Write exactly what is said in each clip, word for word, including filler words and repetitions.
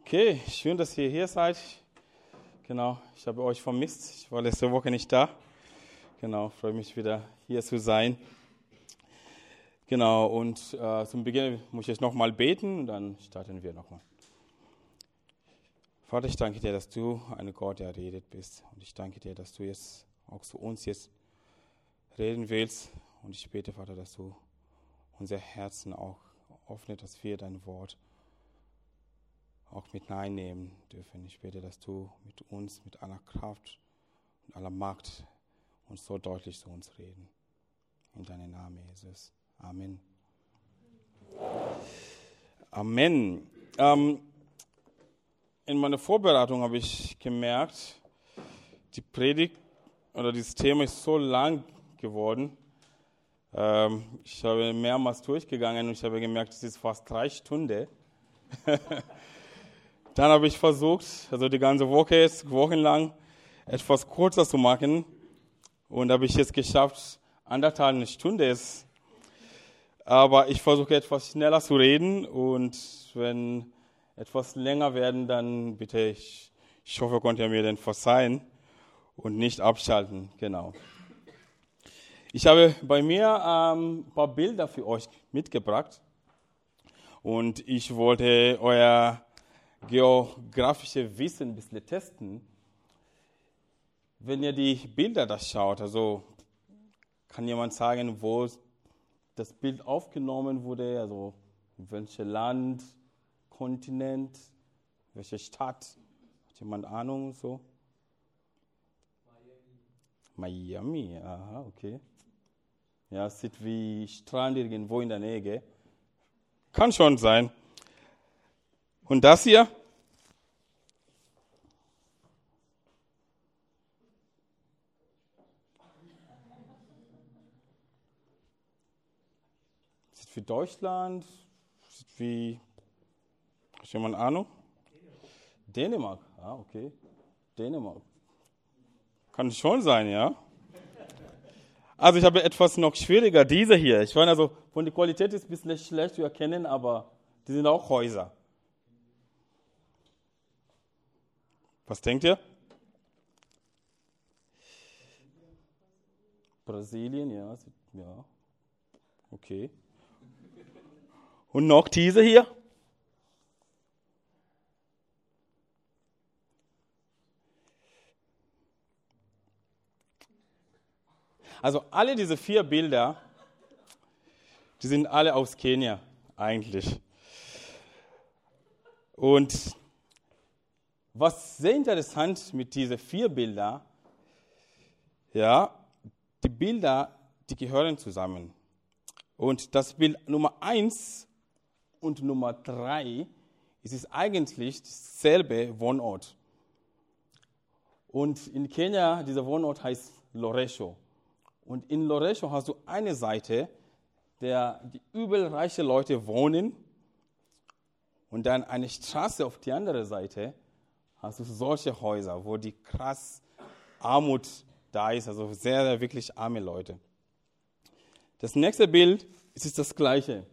Okay, schön, dass ihr hier seid. Genau, ich habe euch vermisst. Ich war letzte Woche nicht da. Genau, freue mich wieder hier zu sein. Genau, und äh, zum Beginn muss ich nochmal beten und dann starten wir nochmal. Vater, ich danke dir, dass du ein Gott, der redet bist. Und ich danke dir, dass du jetzt auch zu uns jetzt reden willst. Und ich bete, Vater, dass du unser Herzen auch öffnet, dass wir dein Wort auch mit hineinnehmen dürfen. Ich bete, dass du mit uns, mit aller Kraft und aller Macht uns so deutlich zu uns reden. In deinem Namen, Jesus. Amen. Amen. Ähm, in meiner Vorbereitung habe ich gemerkt, die Predigt oder dieses Thema ist so lang geworden. Ähm, ich habe mehrmals durchgegangen und ich habe gemerkt, es ist fast drei Stunden. Dann habe ich versucht, also die ganze Woche, jetzt wochenlang, etwas kürzer zu machen. Und habe ich jetzt geschafft, anderthalb eine Stunde ist. Aber ich versuche etwas schneller zu reden. Und wenn etwas länger werden, dann bitte ich, ich hoffe, könnt ihr mir dann verzeihen und nicht abschalten. Genau. Ich habe bei mir ähm, ein paar Bilder für euch mitgebracht. Und ich wollte euer geografische Wissen ein bisschen testen. Wenn ihr die Bilder da schaut, also kann jemand sagen, wo das Bild aufgenommen wurde, also in welchem Land, Kontinent, welche Stadt? Hat jemand Ahnung so? Miami. Miami, aha, okay. Ja, es sieht wie Strand irgendwo in der Nähe, gell? Kann schon sein. Und das hier? Sieht wie Deutschland, sieht wie, hat jemand Ahnung? Dänemark. Dänemark, ah, okay. Dänemark. Kann schon sein, ja. Also ich habe etwas noch schwieriger, diese hier. Ich meine, also von der Qualität ist ein bisschen schlecht zu erkennen, aber die sind auch Häuser. Was denkt ihr? Brasilien, ja, ja, okay. Und noch diese hier? Also alle diese vier Bilder, die sind alle aus Kenia eigentlich. Und was sehr interessant mit diesen vier Bildern, ja, die Bilder, die gehören zusammen. Und das Bild Nummer eins und Nummer drei, es ist eigentlich dasselbe Wohnort. Und in Kenia, dieser Wohnort heißt Loresho. Und in Loresho hast du eine Seite, der die übelreiche Leute wohnen, und dann eine Straße auf die andere Seite, hast du solche Häuser, wo die krass Armut da ist, also sehr, sehr wirklich arme Leute. Das nächste Bild ist das gleiche.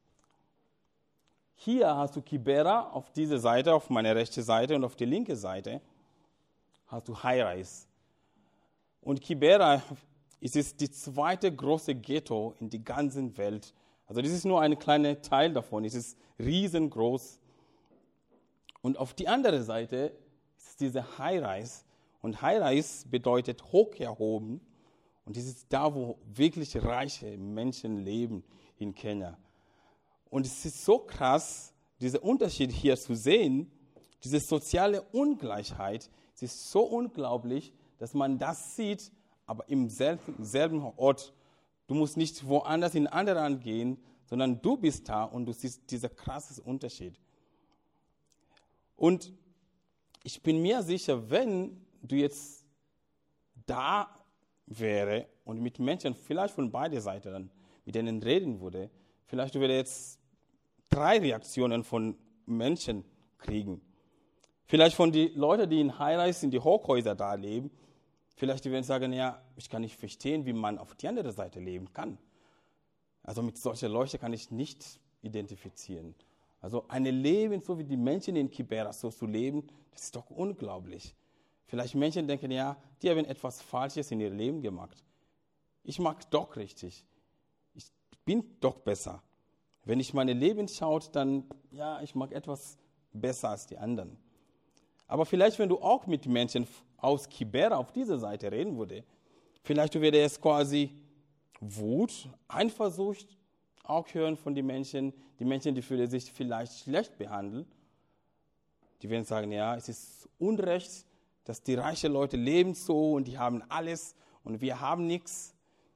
Hier hast du Kibera auf dieser Seite, auf meiner rechten Seite, und auf der linken Seite hast du High-Rise. Und Kibera ist es die zweite große Ghetto in der ganzen Welt. Also das ist nur ein kleiner Teil davon, es ist riesengroß. Und auf die andere Seite ist diese High-Rise. Und High-Rise bedeutet hoch erhoben. Und das ist da, wo wirklich reiche Menschen leben in Kenia. Und es ist so krass, diesen Unterschied hier zu sehen, diese soziale Ungleichheit. Es ist so unglaublich, dass man das sieht, aber im selben, selben Ort. Du musst nicht woanders in ein anderes Land gehen, sondern du bist da und du siehst diesen krassen Unterschied. Und ich bin mir sicher, wenn du jetzt da wäre und mit Menschen, vielleicht von beiden Seiten, dann mit denen reden würde, vielleicht würde jetzt drei Reaktionen von Menschen kriegen. Vielleicht von den Leuten, die in High-Rise, in die Hochhäuser da leben, vielleicht die werden sagen, ja, ich kann nicht verstehen, wie man auf die andere Seite leben kann. Also mit solchen Leuten kann ich nicht identifizieren. Also ein Leben, so wie die Menschen in Kibera so zu leben, das ist doch unglaublich. Vielleicht Menschen denken, ja, die haben etwas Falsches in ihrem Leben gemacht. Ich mag doch richtig. Ich bin doch besser. Wenn ich meine Leben schaue, dann, ja, ich mag etwas besser als die anderen. Aber vielleicht, wenn du auch mit Menschen aus Kibera auf dieser Seite reden würdest, vielleicht würde es quasi Wut, Eifersucht auch hören von den Menschen, die Menschen, die fühlen sich vielleicht schlecht behandeln. Die werden sagen, ja, es ist Unrecht, dass die reichen Leute leben so und die haben alles und wir haben nichts.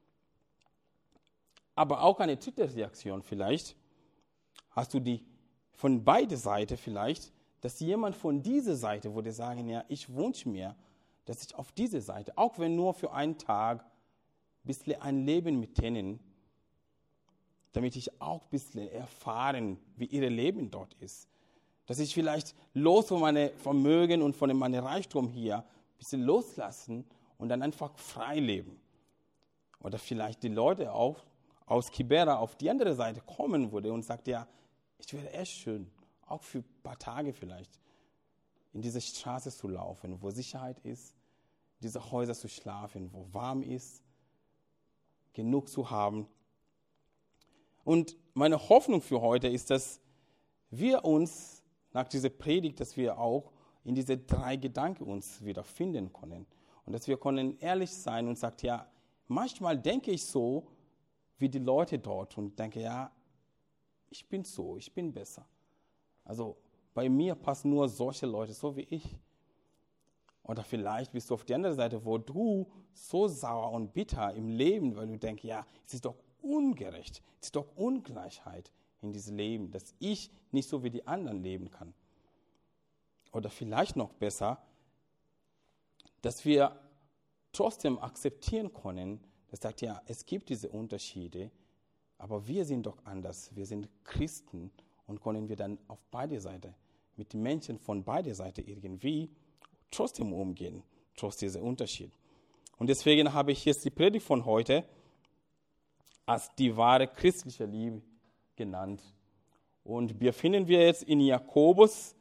Aber auch eine dritte Reaktion vielleicht, hast du die von beiden Seiten vielleicht, dass jemand von dieser Seite würde sagen, ja, ich wünsche mir, dass ich auf diese Seite, auch wenn nur für einen Tag, ein bisschen ein Leben mit denen, damit ich auch ein bisschen erfahren, wie ihr Leben dort ist. Dass ich vielleicht los von meinem Vermögen und von meinem Reichtum hier ein bisschen loslassen und dann einfach frei leben. Oder vielleicht die Leute auch aus Kibera auf die andere Seite kommen würde und sagt, ja, ich wäre echt schön, auch für ein paar Tage vielleicht, in diese Straße zu laufen, wo Sicherheit ist, diese Häuser zu schlafen, wo warm ist, genug zu haben. Und meine Hoffnung für heute ist, dass wir uns nach dieser Predigt, dass wir auch in diese drei Gedanken uns wieder finden können. Und dass wir können ehrlich sein und sagen, ja, manchmal denke ich so, wie die Leute dort und denke, ja, ich bin so, ich bin besser. Also bei mir passen nur solche Leute, so wie ich. Oder vielleicht bist du auf der anderen Seite, wo du so sauer und bitter im Leben, weil du denkst, ja, es ist doch ungerecht, es ist doch Ungleichheit in diesem Leben, dass ich nicht so wie die anderen leben kann. Oder vielleicht noch besser, dass wir trotzdem akzeptieren können, dass sagt, ja, es gibt diese Unterschiede, aber wir sind doch anders, wir sind Christen und können wir dann auf beide Seiten, mit den Menschen von beide Seiten irgendwie trotzdem umgehen, trotz dieser Unterschied. Und deswegen habe ich jetzt die Predigt von heute als die wahre christliche Liebe genannt. Und wir finden wir jetzt in Jakobus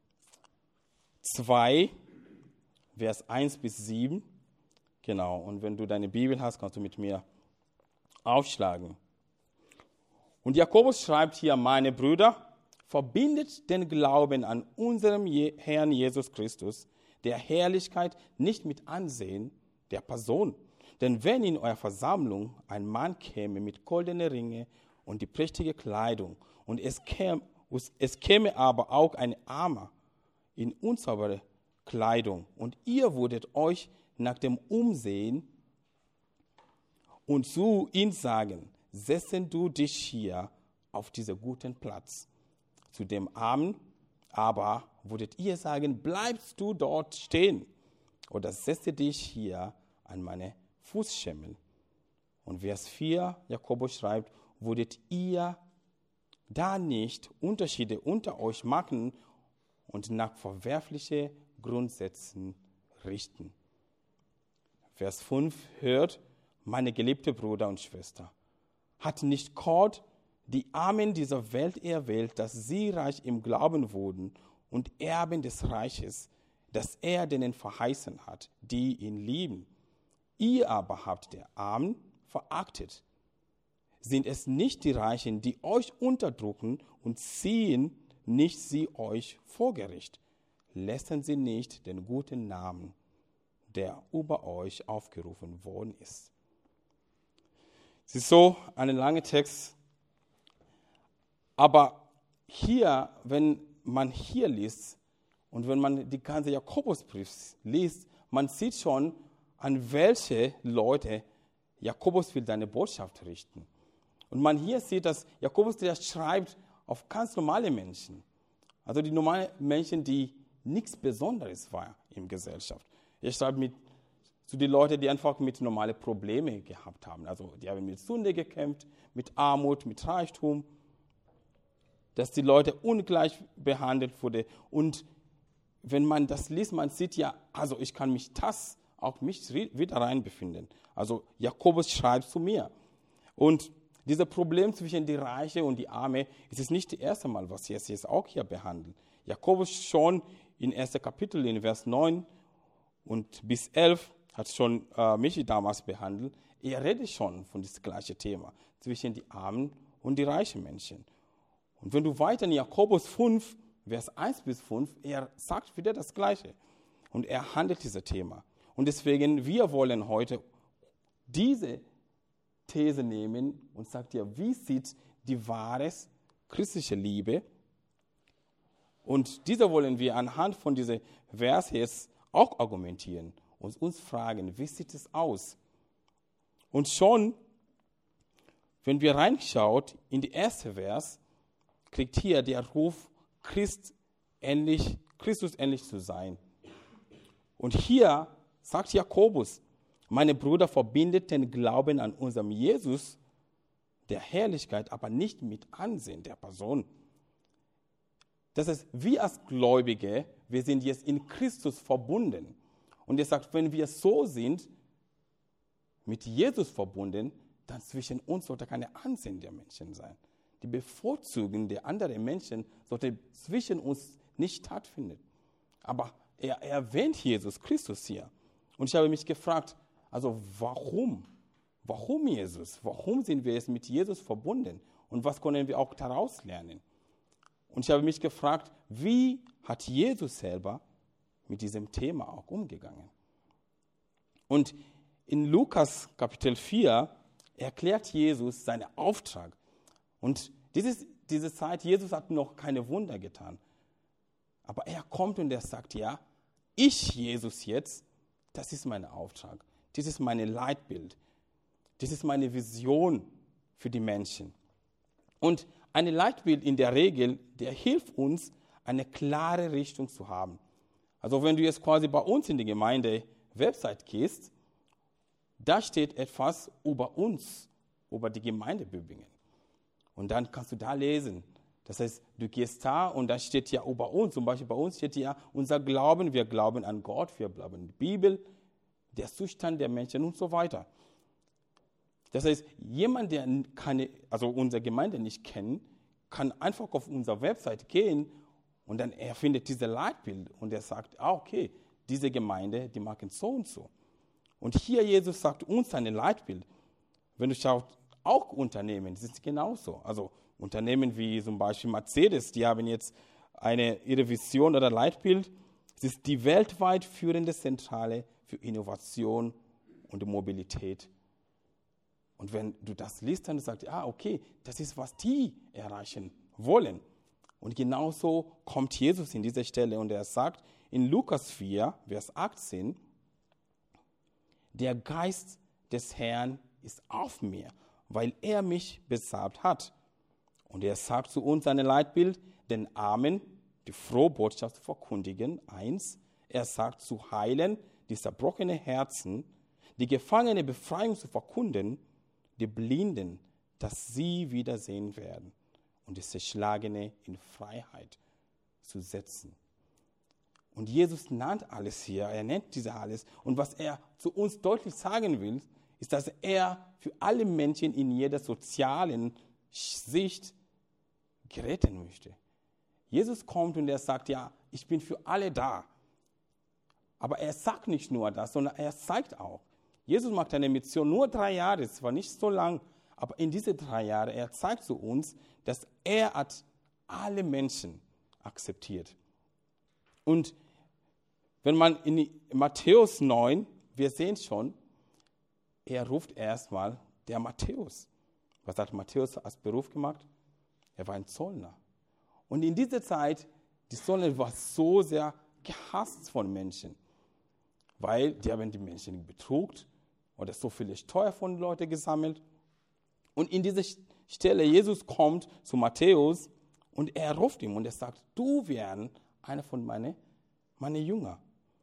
zwei, Vers eins bis sieben. Genau, und wenn du deine Bibel hast, kannst du mit mir aufschlagen. Und Jakobus schreibt hier, meine Brüder, verbindet den Glauben an unserem Herrn Jesus Christus, der Herrlichkeit nicht mit Ansehen der Person. Denn wenn in eurer Versammlung ein Mann käme mit goldenen Ringen und die prächtige Kleidung, und es käme, es käme aber auch ein Armer in unsaubere Kleidung, und ihr würdet euch nach dem Umsehen und zu ihm sagen, setzen du dich hier auf diesen guten Platz. Zu dem Armen aber würdet ihr sagen, bleibst du dort stehen oder setze dich hier an meine Fußschemel. Und Vers vier, Jakobus schreibt, würdet ihr da nicht Unterschiede unter euch machen und nach verwerflichen Grundsätzen richten. Vers fünf hört, meine geliebte Brüder und Schwester, hat nicht Gott die Armen dieser Welt erwählt, dass sie reich im Glauben wurden und Erben des Reiches, das er denen verheißen hat, die ihn lieben. Ihr aber habt der Armen verachtet. Sind es nicht die Reichen, die euch unterdrücken und ziehen nicht sie euch vor Gericht? Lästern sie nicht den guten Namen, der über euch aufgerufen worden ist. Es ist so ein langer Text, aber hier, wenn man hier liest und wenn man die ganze Jakobusbrief liest, man sieht schon, an welche Leute Jakobus will seine Botschaft richten. Und man hier sieht, dass Jakobus der schreibt auf ganz normale Menschen. Also die normalen Menschen, die nichts Besonderes waren in der Gesellschaft. Er schreibt mit, zu den Leuten, die einfach mit normalen Problemen gehabt haben. Also die haben mit Sünde gekämpft, mit Armut, mit Reichtum. Dass die Leute ungleich behandelt wurden. Und wenn man das liest, man sieht ja, also ich kann mich das, auch mich wieder reinbefinden. Also Jakobus schreibt zu mir. Und Dieses Problem zwischen die Reiche und die Arme ist es nicht das erste Mal, was Jesus jetzt auch hier behandelt. Jakobus schon in ersten Kapitel, in Vers neun und bis elf, hat schon äh, Michi damals behandelt. Er redet schon von diesem gleichen Thema zwischen die Armen und die reichen Menschen. Und wenn du weiter in Jakobus fünf, Vers eins bis fünf, er sagt wieder das Gleiche. Und er handelt dieses Thema. Und deswegen, wir wollen heute diese These nehmen und sagt ja, wie sieht die wahre christliche Liebe? Und diese wollen wir anhand von diesem Vers jetzt auch argumentieren und uns fragen, wie sieht es aus? Und schon, wenn wir reinschaut in die erste Vers, kriegt hier der Ruf, Christ ähnlich, Christus ähnlich zu sein. Und hier sagt Jakobus, meine Brüder, verbindet den Glauben an unserem Jesus, der Herrlichkeit, aber nicht mit Ansehen der Person. Das heißt, wir als Gläubige, wir sind jetzt in Christus verbunden. Und er sagt, wenn wir so sind, mit Jesus verbunden, dann zwischen uns sollte keine Ansehen der Menschen sein. Die Bevorzugung der anderen Menschen sollte zwischen uns nicht stattfinden. Aber er erwähnt Jesus Christus hier. Und ich habe mich gefragt, also warum? Warum Jesus? Warum sind wir jetzt mit Jesus verbunden? Und was können wir auch daraus lernen? Und ich habe mich gefragt, wie hat Jesus selber mit diesem Thema auch umgegangen? Und in Lukas Kapitel vier erklärt Jesus seinen Auftrag. Und dieses, diese Zeit, Jesus hat noch keine Wunder getan. Aber er kommt und er sagt, ja, ich, Jesus jetzt, das ist mein Auftrag. Das ist mein Leitbild. Das ist meine Vision für die Menschen. Und ein Leitbild in der Regel, der hilft uns, eine klare Richtung zu haben. Also wenn du jetzt quasi bei uns in die Gemeinde Website gehst, da steht etwas über uns, über die Gemeinde Bübingen. Und dann kannst du da lesen. Das heißt, du gehst da und da steht ja über uns, zum Beispiel bei uns steht ja unser Glauben, wir glauben an Gott, wir glauben an die Bibel, der Zustand der Menschen und so weiter. Das heißt, jemand, der keine, also unsere Gemeinde nicht kennt, kann einfach auf unsere Website gehen und dann er findet dieses Leitbild und er sagt, ah, okay, diese Gemeinde, die machen so und so. Und hier Jesus sagt uns ein Leitbild. Wenn du schaust, auch Unternehmen, das ist genauso. Also Unternehmen wie zum Beispiel Mercedes, die haben jetzt eine, ihre Vision oder Leitbild. Es ist die weltweit führende Zentrale für Innovation und Mobilität. Und wenn du das liest, dann sagst du, ah, okay, das ist, was die erreichen wollen. Und genauso kommt Jesus in dieser Stelle und er sagt in Lukas vier, Vers achtzehn, der Geist des Herrn ist auf mir, weil er mich besalbt hat. Und er sagt zu uns ein Leitbild, den Armen die frohe Botschaft zu verkündigen. Eins, er sagt zu heilen die zerbrochenen Herzen, die Gefangene Befreiung zu verkünden, die Blinden, dass sie wiedersehen werden und die Zerschlagene in Freiheit zu setzen. Und Jesus nennt alles hier, er nennt diese alles. Und was er zu uns deutlich sagen will, ist, dass er für alle Menschen in jeder sozialen Sicht geretten möchte. Jesus kommt und er sagt, ja, ich bin für alle da. Aber er sagt nicht nur das, sondern er zeigt auch. Jesus macht eine Mission nur drei Jahre, es war nicht so lang, aber in diese drei Jahre, er zeigt zu uns, dass er hat alle Menschen akzeptiert. Und wenn man in Matthäus neun, wir sehen schon, er ruft erstmal der Matthäus. Was hat Matthäus als Beruf gemacht? Er war ein Zöllner. Und in dieser Zeit, die Zöllner war so sehr gehasst von Menschen, weil die haben die Menschen betrogen oder so viele Steuer von Leuten gesammelt. Und in dieser Stelle, Jesus kommt zu Matthäus und er ruft ihn und er sagt, du wärst einer von meinen meine Jünger.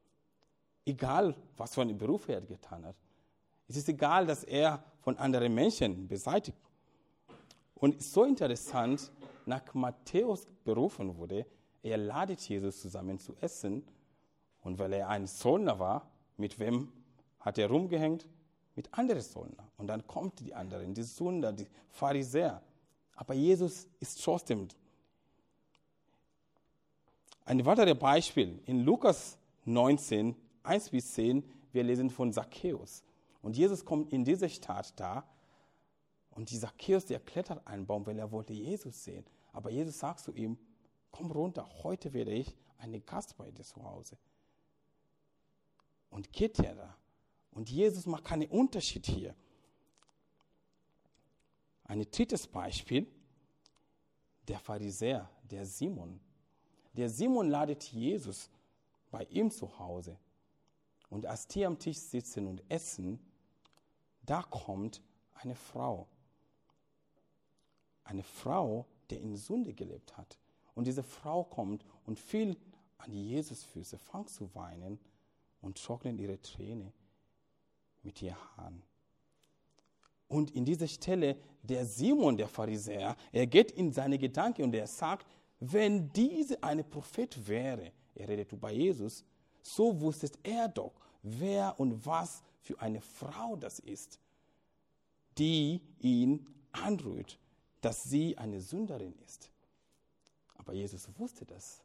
Egal, was für einen Beruf er getan hat. Es ist egal, dass er von anderen Menschen beseitigt. Und so interessant, nach Matthäus berufen wurde, er ladet Jesus zusammen zu essen. Und weil er ein Zöllner war, mit wem hat er rumgehängt? mit anderen Söldnern. Und dann kommt die anderen, die Sünder, die Pharisäer. Aber Jesus ist trotzdem. Ein weiteres Beispiel in Lukas neunzehn, eins bis zehn, wir lesen von Zacchaeus. Und Jesus kommt in diese Stadt da und die Zacchaeus, der klettert einen Baum, weil er wollte Jesus sehen. Aber Jesus sagt zu ihm, komm runter, heute werde ich einen Gast bei dir zu Hause. Und geht er da. Und Jesus macht keinen Unterschied hier. Ein drittes Beispiel, der Pharisäer, der Simon. Der Simon ladet Jesus bei ihm zu Hause. Und als die am Tisch sitzen und essen, da kommt eine Frau. Eine Frau, die in Sünde gelebt hat. Und diese Frau kommt und fiel an Jesus Füße, fängt zu weinen und trocknet ihre Tränen mit ihren Haaren. Und in dieser Stelle, der Simon, der Pharisäer, er geht in seine Gedanken und er sagt, wenn diese eine Prophet wäre, er redet über Jesus, so wusste er doch, wer und was für eine Frau das ist, die ihn anrührt, dass sie eine Sünderin ist. Aber Jesus wusste das.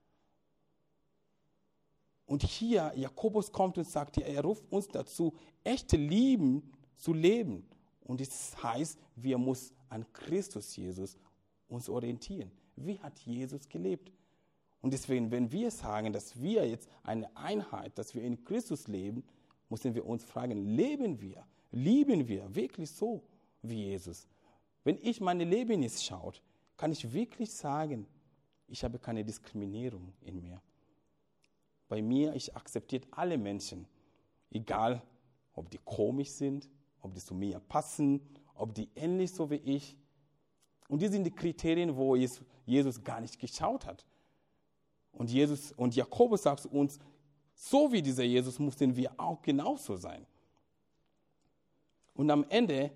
Und hier, Jakobus kommt und sagt, er ruft uns dazu, echte Lieben zu leben. Und das heißt, wir müssen an Christus Jesus uns orientieren. Wie hat Jesus gelebt? Und deswegen, wenn wir sagen, dass wir jetzt eine Einheit, dass wir in Christus leben, müssen wir uns fragen, leben wir, lieben wir wirklich so wie Jesus? Wenn ich meine Leben jetzt schaue, kann ich wirklich sagen, ich habe keine Diskriminierung in mir. Bei mir, ich akzeptiere alle Menschen, egal ob die komisch sind, ob die zu mir passen, ob die ähnlich so wie ich. Und die sind die Kriterien, wo Jesus gar nicht geschaut hat. Und Jesus und Jakobus sagt uns, so wie dieser Jesus müssen wir auch genauso sein. Und am Ende,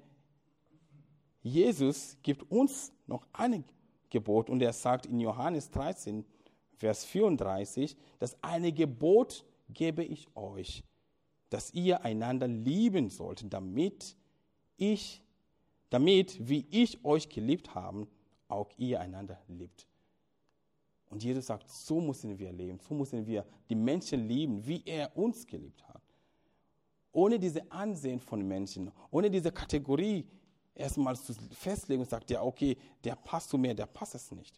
Jesus gibt uns noch ein Gebot und er sagt in Johannes dreizehn, Vers vierunddreißig, dass ein Gebot gebe ich euch, dass ihr einander lieben sollt, damit ich, damit, wie ich euch geliebt habe, auch ihr einander liebt. Und Jesus sagt, so müssen wir leben, so müssen wir die Menschen lieben, wie er uns geliebt hat. Ohne diese Ansehen von Menschen, ohne diese Kategorie erstmal zu festlegen und sagt, ja okay, der passt zu mir, der passt es nicht.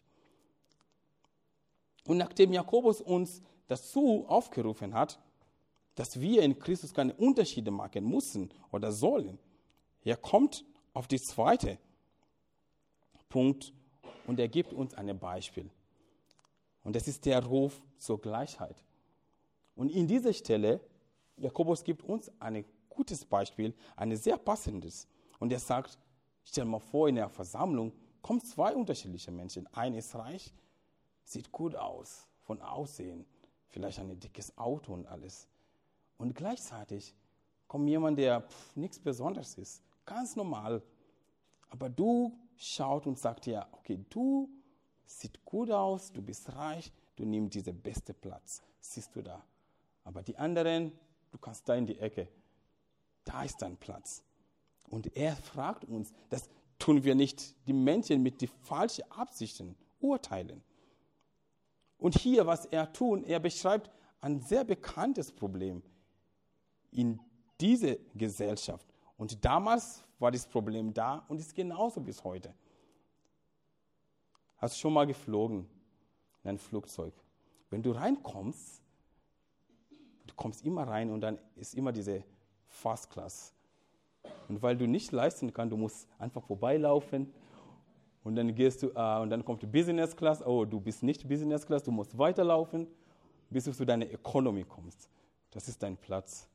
Und nachdem Jakobus uns dazu aufgerufen hat, dass wir in Christus keine Unterschiede machen müssen oder sollen, er kommt auf den zweiten Punkt und er gibt uns ein Beispiel. Und das ist der Ruf zur Gleichheit. Und in dieser Stelle, Jakobus gibt uns ein gutes Beispiel, ein sehr passendes. Und er sagt, stell dir mal vor, in der Versammlung kommen zwei unterschiedliche Menschen. Einer ist reich, sieht gut aus, von Aussehen, vielleicht ein dickes Auto und alles. Und gleichzeitig kommt jemand, der pff, nichts Besonderes ist, ganz normal. Aber du schaut und sagt ja, okay, du siehst gut aus, du bist reich, du nimmst diesen besten Platz, siehst du da. Aber die anderen, du kannst da in die Ecke, da ist dein Platz. Und er fragt uns, das tun wir nicht, die Menschen mit den falschen Absichten urteilen. Und hier, was er tut, er beschreibt ein sehr bekanntes Problem in dieser Gesellschaft. Und damals war das Problem da und ist genauso bis heute. Hast du schon mal geflogen in ein Flugzeug? Wenn du reinkommst, du kommst immer rein und dann ist immer diese First Class. Und weil du nicht leisten kannst, du musst einfach vorbeilaufen und dann gehst du äh, und dann kommt die Business Class. Oh, du bist nicht Business Class, du musst weiterlaufen, bis du zu deiner Economy kommst. Das ist dein Platz.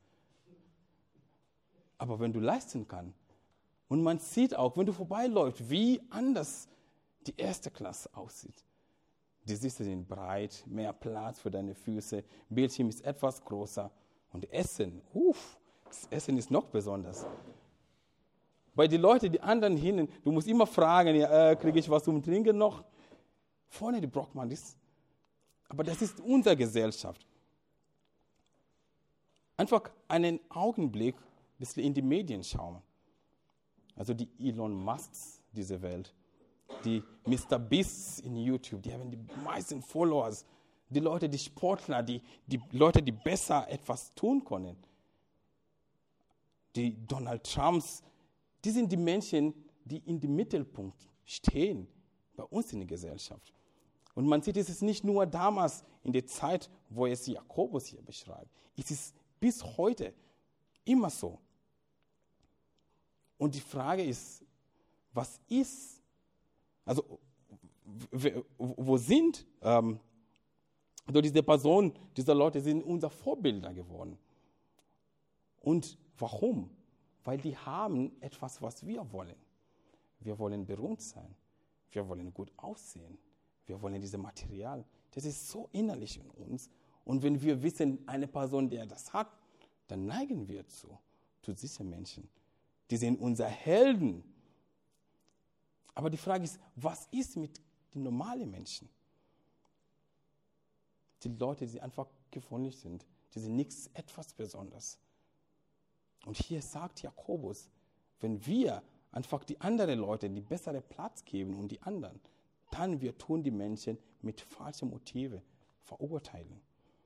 Aber wenn du leisten kannst und man sieht auch, wenn du vorbeiläufst, wie anders die erste Klasse aussieht. Die Sitze sind breit, mehr Platz für deine Füße, Bildschirm ist etwas größer und Essen, uff, das Essen ist noch besonders. Bei den Leuten, die anderen hinten, du musst immer fragen, ja, äh, kriege ich was zum Trinken noch? Vorne, die braucht man das. Aber das ist unsere Gesellschaft. Einfach einen Augenblick bisschen in die Medien schauen. Also die Elon Musks dieser Welt, die Mister Beasts in YouTube, die haben die meisten Followers, die Leute, die Sportler, die, die Leute, die besser etwas tun können. Die Donald Trumps, die sind die Menschen, die in dem Mittelpunkt stehen bei uns in der Gesellschaft. Und man sieht, es ist nicht nur damals in der Zeit, wo es Jakobus hier beschreibt. Es ist bis heute immer so. Und die Frage ist, was ist, also wo sind ähm, also diese Personen, diese Leute sind unser Vorbilder geworden. Und warum? Weil die haben etwas, was wir wollen. Wir wollen berühmt sein. Wir wollen gut aussehen. Wir wollen dieses Material. Das ist so innerlich in uns. Und wenn wir wissen, eine Person, der das hat, dann neigen wir zu, zu diesen Menschen. Die sind unsere Helden. Aber die Frage ist, was ist mit den normalen Menschen? Die Leute, die einfach gewöhnlich sind. Die sind nichts, etwas Besonderes. Und hier sagt Jakobus, wenn wir einfach die anderen Leute die bessere Platz geben und die anderen, dann wir tun die Menschen mit falschen Motiven verurteilen.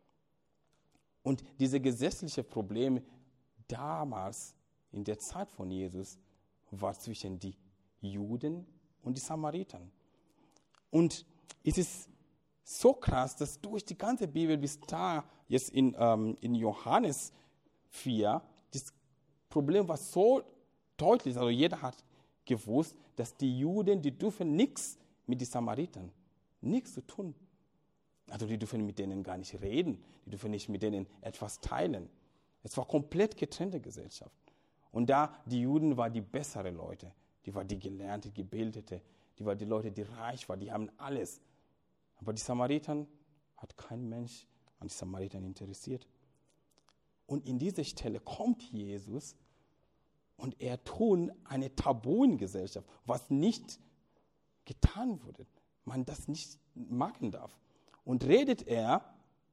Und diese gesetzlichen Probleme damals, in der Zeit von Jesus, war zwischen die Juden und die Samaritern. Und es ist so krass, dass durch die ganze Bibel bis da, jetzt in, ähm, in Johannes vier, das Problem war so deutlich, also jeder hat gewusst, dass die Juden, die dürfen nichts mit den Samaritern, nichts zu tun. Also die dürfen mit denen gar nicht reden, die dürfen nicht mit denen etwas teilen. Es war komplett getrennte Gesellschaft. Und da, die Juden waren die besseren Leute, die waren die Gelernte, Gebildete, die waren die Leute, die reich waren, die haben alles. Aber die Samaritern hat kein Mensch an die Samaritern interessiert. Und in dieser Stelle kommt Jesus und er tut eine Tabu in Gesellschaft, was nicht getan wurde, man das nicht machen darf. Und redet er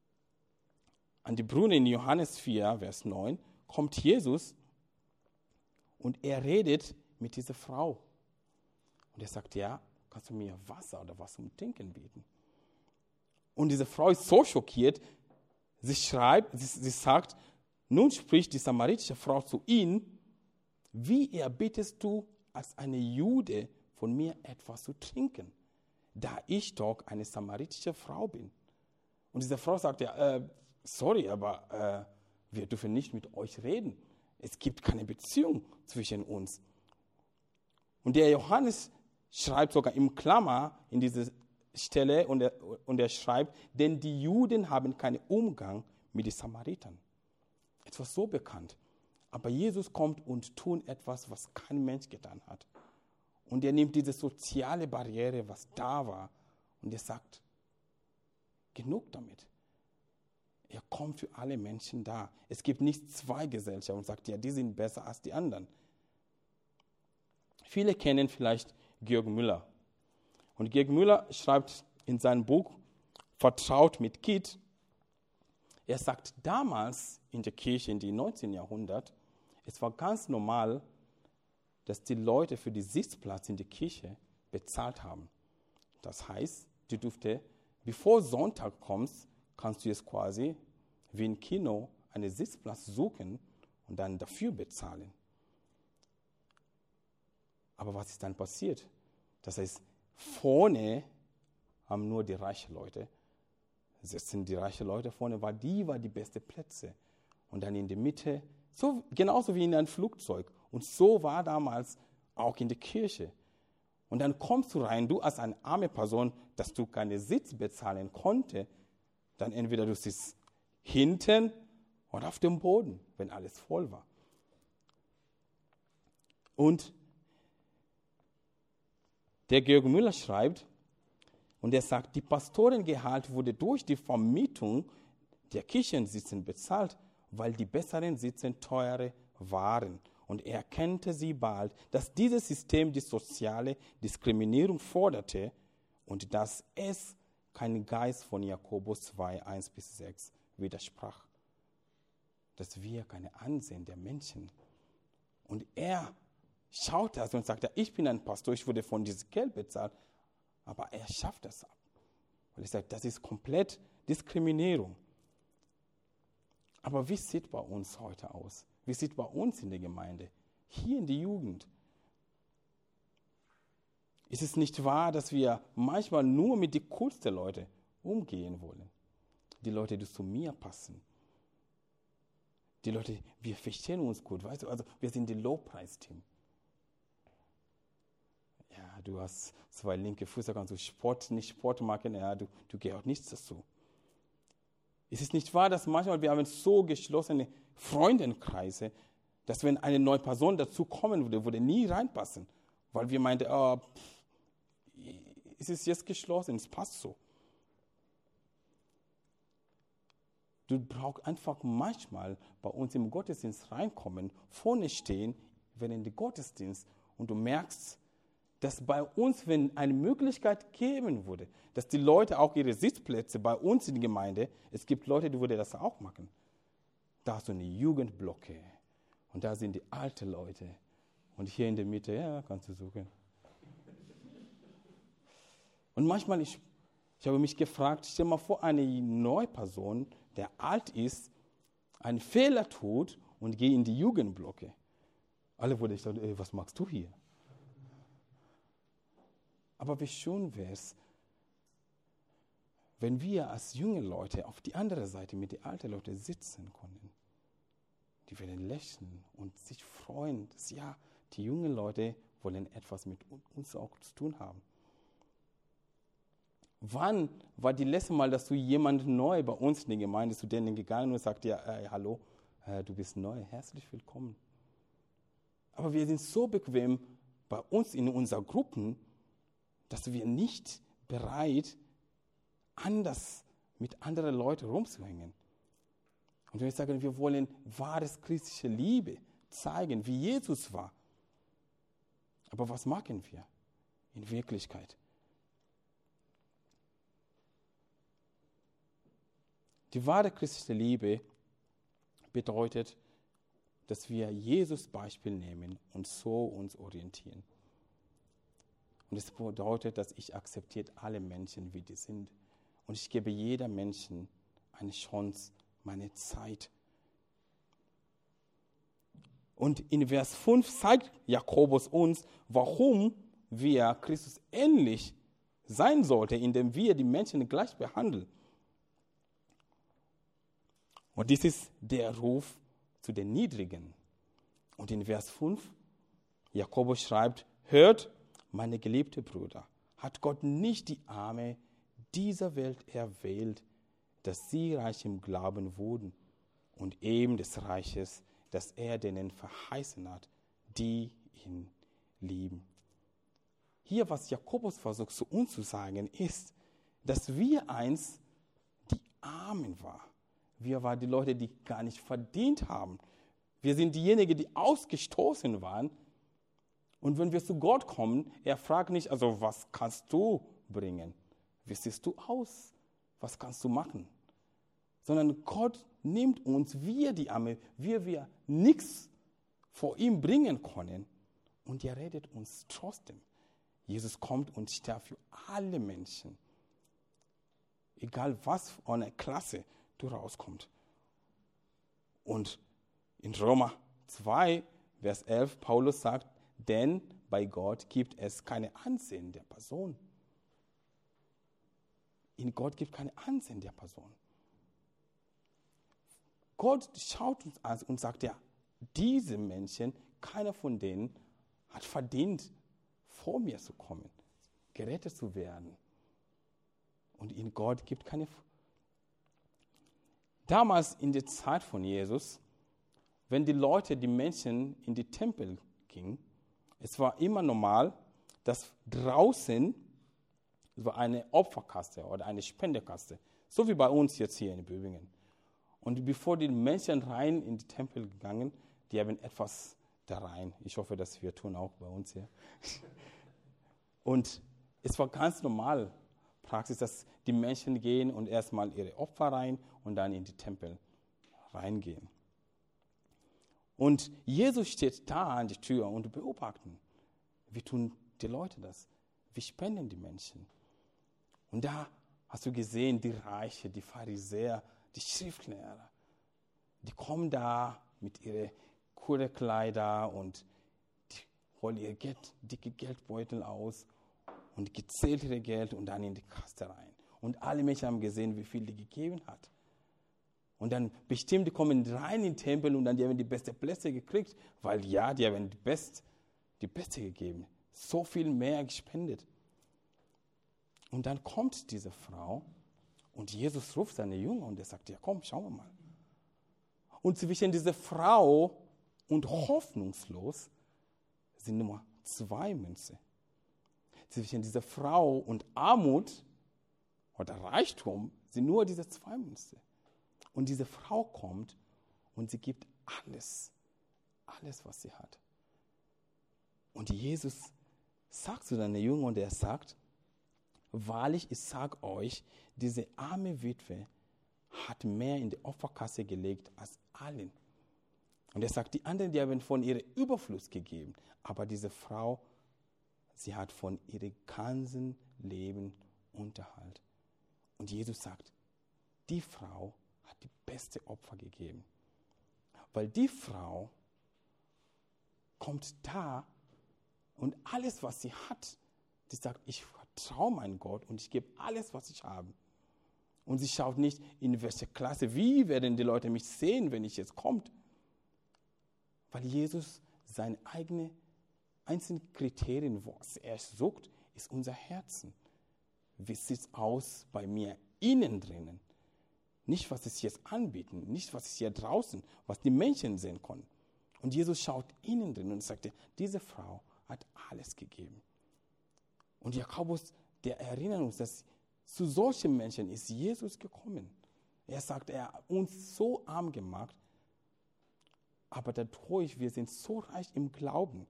an die Brüder in Johannes vier, Vers neun, kommt Jesus und er redet mit dieser Frau. Und er sagt, ja, kannst du mir Wasser oder was zum Trinken bieten? Und diese Frau ist so schockiert, sie schreibt, sie, sie sagt, nun spricht die samaritische Frau zu ihm, wie erbittest du als eine Jude von mir etwas zu trinken, da ich doch eine samaritische Frau bin? Und diese Frau sagt, ja, äh, sorry, aber äh, wir dürfen nicht mit euch reden. Es gibt keine Beziehung zwischen uns. Und der Johannes schreibt sogar im Klammer in diese Stelle und er, und er schreibt, denn die Juden haben keinen Umgang mit den Samaritern. Etwas so bekannt. Aber Jesus kommt und tut etwas, was kein Mensch getan hat. Und er nimmt diese soziale Barriere, was da war, und er sagt, genug damit. Er kommt für alle Menschen da. Es gibt nicht zwei Gesellschaften und sagt, ja, die sind besser als die anderen. Viele kennen vielleicht Georg Müller. Und Georg Müller schreibt in seinem Buch Vertraut mit Gott, er sagt, damals in der Kirche, in den neunzehnten Jahrhundert, es war ganz normal, dass die Leute für den Sitzplatz in der Kirche bezahlt haben. Das heißt, du durfte, bevor Sonntag kommst, kannst du jetzt quasi wie im Kino einen Sitzplatz suchen und dann dafür bezahlen. Aber was ist dann passiert? Das heißt, vorne haben nur die reichen Leute, sitzen die reichen Leute vorne, weil die waren die besten Plätze. Und dann in der Mitte, so, genauso wie in einem Flugzeug. Und so war damals auch in der Kirche. Und dann kommst du rein, du als eine arme Person, dass du keine Sitz bezahlen konnte, dann entweder du sitzt hinten oder auf dem Boden, wenn alles voll war. Und der Georg Müller schreibt, und er sagt, die Pastorengehalt wurde durch die Vermietung der Kirchensitzen bezahlt, weil die besseren Sitze teure waren. Und er erkannte sie bald, dass dieses System die soziale Diskriminierung forderte und dass es kein Geist von Jakobus zwei, eins bis sechs widersprach. Dass wir keine Ansehen der Menschen Und er schaut das und sagt, ja, ich bin ein Pastor, ich wurde von diesem Geld bezahlt, aber er schafft das ab. Weil ich sage, das ist komplett Diskriminierung. Aber wie sieht bei uns heute aus? Wie sieht bei uns in der Gemeinde, hier in der Jugend? Ist es nicht wahr, dass wir manchmal nur mit den coolsten Leuten umgehen wollen? Die Leute, die zu mir passen. Die Leute, wir verstehen uns gut, weißt du, also wir sind die Lobpreisteam. Ja, du hast zwei linke Füße, kannst du Sport, nicht Sport machen, ja, du, du gehört nichts dazu. Ist es nicht wahr, dass manchmal wir haben so geschlossene Freundenkreise, dass wenn eine neue Person dazu kommen würde, würde nie reinpassen, weil wir meinten, oh, pff, es ist jetzt geschlossen, es passt so. Du brauchst einfach manchmal bei uns im Gottesdienst reinkommen, vorne stehen, während des Gottesdienst und du merkst, dass bei uns, wenn eine Möglichkeit geben würde, dass die Leute auch ihre Sitzplätze bei uns in der Gemeinde, es gibt Leute, die würden das auch machen. Da ist so eine Jugendblocke und da sind die alten Leute und hier in der Mitte, ja, kannst du suchen. Und manchmal, ich, ich habe mich gefragt, stell mal vor, eine neue Person, der alt ist, einen Fehler tut und geht in die Jugendblocke. Alle würden ich sagen, ey, was machst du hier? Aber wie schön wäre es, wenn wir als junge Leute auf die andere Seite mit den alten Leuten sitzen können. Die werden lächeln und sich freuen, dass ja, die jungen Leute wollen etwas mit uns auch zu tun haben. Wann war die letzte Mal, dass du jemand neu bei uns in der Gemeinde zu denen gegangen und sagst, ja, äh, hallo, äh, du bist neu, herzlich willkommen. Aber wir sind so bequem bei uns in unseren Gruppen, dass wir nicht bereit, anders mit anderen Leuten rumzuhängen. Und wenn wir sagen, wir wollen wahres christliche Liebe zeigen, wie Jesus war. Aber was machen wir in Wirklichkeit? Die wahre christliche Liebe bedeutet, dass wir Jesus Beispiel nehmen und so uns orientieren. Und es bedeutet, dass ich akzeptiere alle Menschen, wie die sind. Und ich gebe jedem Menschen eine Chance, meine Zeit. Und in Vers fünf zeigt Jakobus uns, warum wir Christus ähnlich sein sollten, indem wir die Menschen gleich behandeln. Und dies ist der Ruf zu den Niedrigen. Und in Vers fünf, Jakobus schreibt, hört, meine geliebten Brüder, hat Gott nicht die Arme dieser Welt erwählt, dass sie reich im Glauben wurden und eben des Reiches, das er denen verheißen hat, die ihn lieben. Hier, was Jakobus versucht zu uns zu sagen, ist, dass wir einst die Armen waren. Wir waren die Leute, die gar nicht verdient haben. Wir sind diejenigen, die ausgestoßen waren. Und wenn wir zu Gott kommen, er fragt nicht, also was kannst du bringen? Wie siehst du aus? Was kannst du machen? Sondern Gott nimmt uns, wir die Arme, wir wir nichts vor ihm bringen können. Und er redet uns trotzdem. Jesus kommt und stirbt für alle Menschen. Egal was von einer Klasse du rauskommst. Und in Römer zwei, Vers elf, Paulus sagt, denn bei Gott gibt es keine Ansehen der Person. In Gott gibt es keine Ansehen der Person. Gott schaut uns an und sagt, ja, diese Menschen, keiner von denen hat verdient, vor mir zu kommen, gerettet zu werden. Und in Gott gibt es keine. Damals in der Zeit von Jesus, wenn die Leute, die Menschen in die Tempel gingen, es war immer normal, dass draußen es war eine Opferkaste oder eine Spendekaste, so wie bei uns jetzt hier in Böbingen. Und bevor die Menschen rein in die Tempel gegangen, die haben etwas da rein. Ich hoffe, dass wir tun auch bei uns hier. Und es war ganz normal Praxis, dass die Menschen gehen und erstmal ihre Opfer rein und dann in die Tempel reingehen. Und Jesus steht da an der Tür und beobachtet. Wie tun die Leute das? Wie spenden die Menschen? Und da hast du gesehen, die Reichen, die Pharisäer, die Schriftlehrer, die kommen da mit ihren coolen Kleidern und die holen ihr Geld, dicke Geldbeutel aus und gezählt ihr Geld und dann in die Kasse rein. Und alle Menschen haben gesehen, wie viel die gegeben hat. Und dann bestimmt, die kommen rein in den Tempel und dann die haben die besten Plätze gekriegt, weil ja, die haben die Best, die Beste gegeben. So viel mehr gespendet. Und dann kommt diese Frau und Jesus ruft seine Jünger und er sagt, ja komm, schauen wir mal. Und zwischen dieser Frau und hoffnungslos sind nur zwei Münzen. Zwischen dieser Frau und Armut oder Reichtum sind nur diese zwei Münzen. Und diese Frau kommt und sie gibt alles, alles, was sie hat. Und Jesus sagt zu seinen Jüngern und er sagt, wahrlich, ich sage euch, diese arme Witwe hat mehr in die Opferkasse gelegt als allen. Und er sagt, die anderen, die haben von ihrem Überfluss gegeben. Aber diese Frau, sie hat von ihrem ganzen Leben Unterhalt. Und Jesus sagt, die Frau hat die beste Opfer gegeben. Weil die Frau kommt da und alles, was sie hat, sie sagt, ich vertraue meinem Gott und ich gebe alles, was ich habe. Und sie schaut nicht, in welche Klasse, wie werden die Leute mich sehen, wenn ich jetzt komme. Weil Jesus seine eigenen einzelnen Kriterien, was er sucht, ist unser Herzen. Wie sieht es aus bei mir innen drinnen? Nicht, was es jetzt anbieten, nicht, was es hier draußen, was die Menschen sehen können. Und Jesus schaut innen drin und sagt, diese Frau hat alles gegeben. Und Jakobus, der erinnert uns, dass zu solchen Menschen ist Jesus gekommen. Er sagt, er hat uns so arm gemacht, aber dadurch, wir sind so reich im Glauben.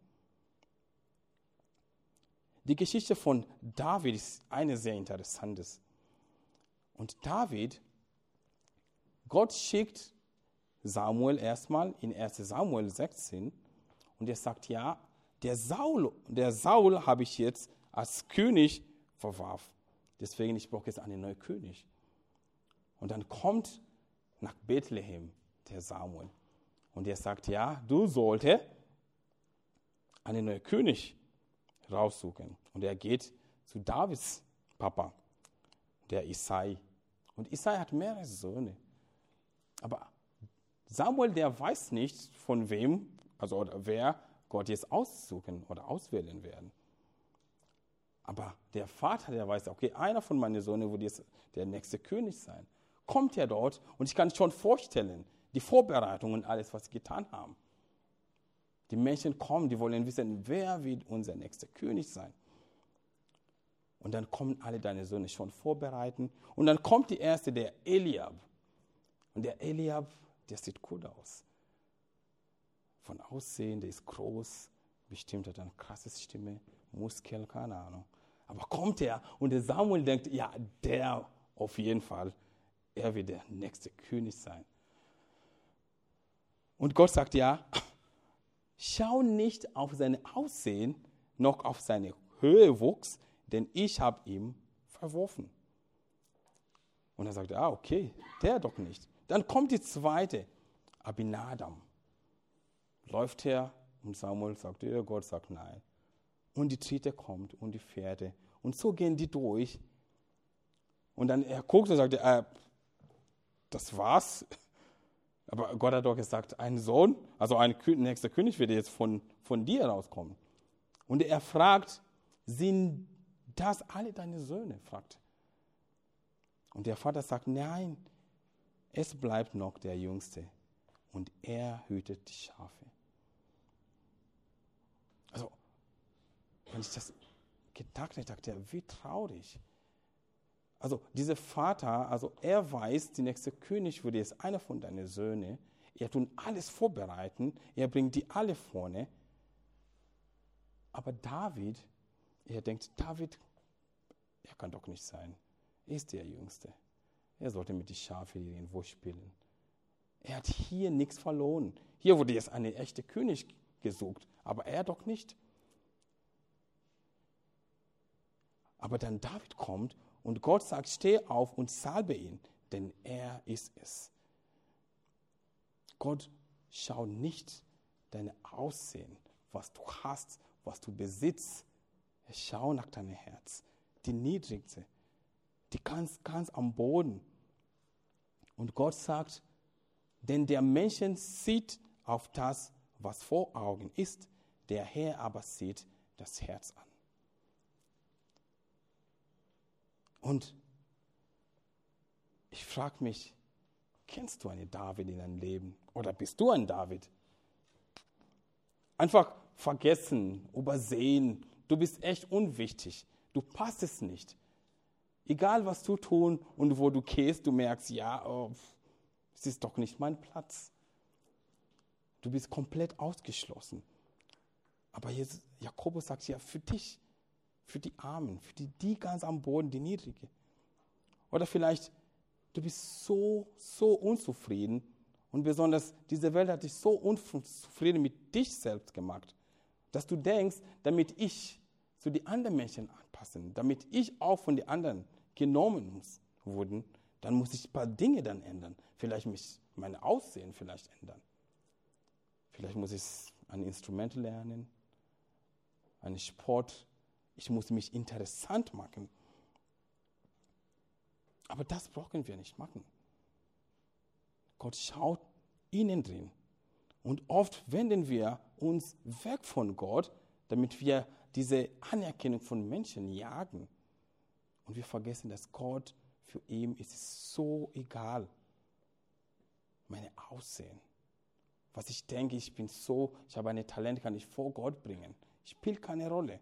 Die Geschichte von David ist eine sehr interessante. Und David, Gott schickt Samuel erstmal in erster Samuel sechzehn und er sagt, ja, der Saul, der Saul habe ich jetzt als König verworfen. Deswegen, ich brauche jetzt einen neuen König. Und dann kommt nach Bethlehem der Samuel. Und er sagt, ja, du solltest einen neuen König raussuchen. Und er geht zu Davids Papa, der Isai. Und Isai hat mehrere Söhne. Aber Samuel, der weiß nicht, von wem, also oder wer Gott jetzt aussuchen oder auswählen werden. Aber der Vater, der weiß, okay, einer von meinen Söhnen wird jetzt der nächste König sein. Kommt er dort und ich kann schon vorstellen, die Vorbereitungen und alles, was sie getan haben. Die Menschen kommen, die wollen wissen, wer wird unser nächster König sein. Und dann kommen alle deine Söhne schon vorbereiten. Und dann kommt die erste, der Eliab. Und der Eliab, der sieht gut aus. Von Aussehen, der ist groß, bestimmt hat eine krasse Stimme, Muskel, keine Ahnung. Aber kommt er und der Samuel denkt, ja, der auf jeden Fall, er wird der nächste König sein. Und Gott sagt, ja, schau nicht auf sein Aussehen, noch auf seine Höhewuchs, denn ich habe ihn verworfen. Und er sagt, ah, okay, der doch nicht. Dann kommt die zweite, Abinadab. Läuft her und Samuel sagt, ja, Gott sagt nein. Und die dritte kommt und die vierte. Und so gehen die durch. Und dann er guckt und sagt, äh, das war's. Aber Gott hat doch gesagt, ein Sohn, also ein nächster König wird jetzt von, von dir rauskommen. Und er fragt, sind das alle deine Söhne? fragt. Und der Vater sagt, nein, es bleibt noch der Jüngste. Und er hütet die Schafe. Also, wenn ich das gedacht habe, dachte ich, wie traurig. Also, dieser Vater, also er weiß, der nächste König würde jetzt einer von deinen Söhnen. Er tut alles vorbereiten. Er bringt die alle vorne. Aber David, er denkt, David, er kann doch nicht sein. Er ist der Jüngste. Er sollte mit den Schafen irgendwo spielen. Er hat hier nichts verloren. Hier wurde jetzt ein echter König gesucht, aber er doch nicht. Aber dann David kommt und Gott sagt, steh auf und salbe ihn, denn er ist es. Gott schaut nicht dein Aussehen, was du hast, was du besitzt. Er schaut nach deinem Herz, die Niedrigste, die ganz, ganz am Boden. Und Gott sagt, denn der Mensch sieht auf das, was vor Augen ist, der Herr aber sieht das Herz an. Und ich frage mich, kennst du einen David in deinem Leben? Oder bist du ein David? Einfach vergessen, übersehen. Du bist echt unwichtig. Du passt es nicht. Egal, was du tun und wo du gehst, du merkst, ja, oh, es ist doch nicht mein Platz. Du bist komplett ausgeschlossen. Aber jetzt, Jakobus sagt ja, für dich, für die Armen, für die, die ganz am Boden, die Niedrige. Oder vielleicht, du bist so, so unzufrieden und besonders diese Welt hat dich so unzufrieden mit dich selbst gemacht, dass du denkst, damit ich zu den anderen Menschen anpassen, damit ich auch von den anderen genommen muss, wurden, dann muss ich ein paar Dinge dann ändern. Vielleicht mich, mein Aussehen vielleicht ändern. Vielleicht muss ich ein Instrument lernen, einen Sport. Ich muss mich interessant machen. Aber das brauchen wir nicht machen. Gott schaut innen drin. Und oft wenden wir uns weg von Gott, damit wir diese Anerkennung von Menschen jagen. Und wir vergessen, dass Gott, für ihn ist es so egal. Meine Aussehen. Was ich denke, ich bin so, ich habe ein Talent, kann ich vor Gott bringen. Spielt keine Rolle.